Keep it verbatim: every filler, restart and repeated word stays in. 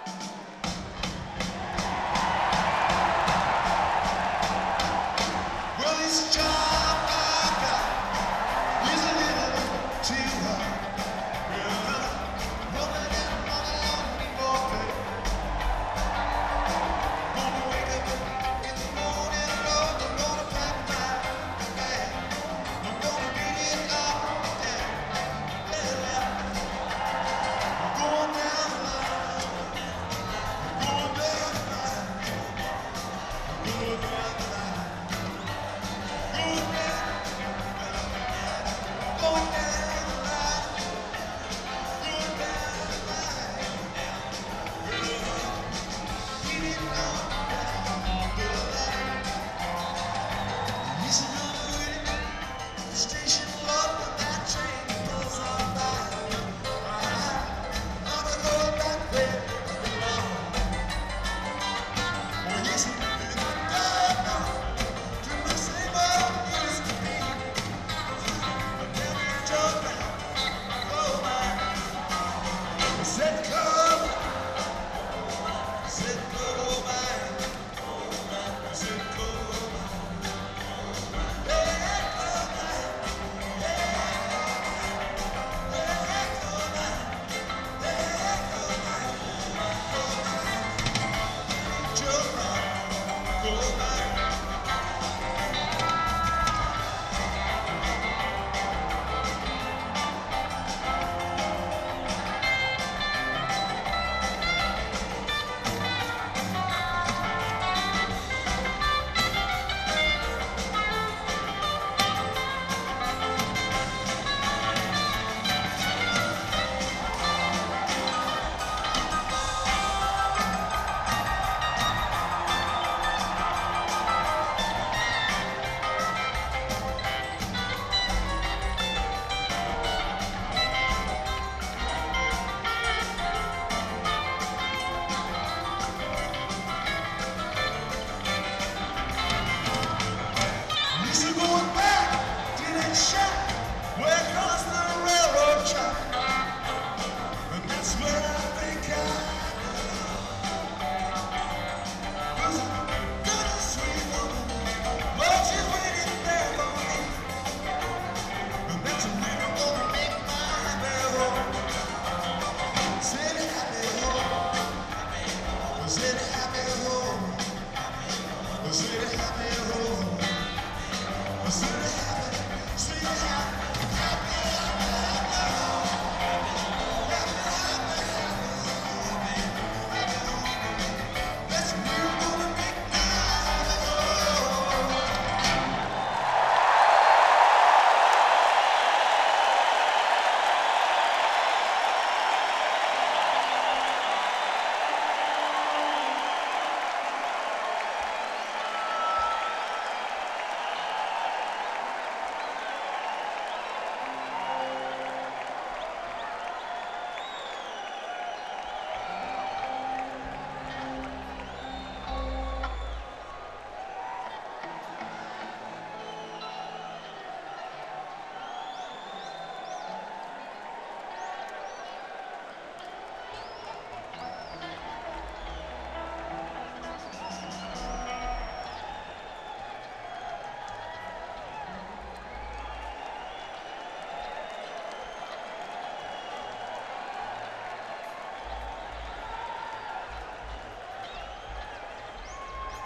Well, this job I got is a little too hard. Well, I'm running and running for pay. Gonna wake up in the morning, Lord, I'm gonna pack my bag. I'm gonna beat it all down. Yeah, I'm going down the line. I'm going down the line. I'm going down the line. Going down, going down the line. Going down the line. Beat it all down the line. Listen up, waiting at the station, Lord, when that train pulls on by. I'm gonna go back there alone. Oh, yes, I'm gonna go now to the same old used to be. But never joke now, oh my. Said, come.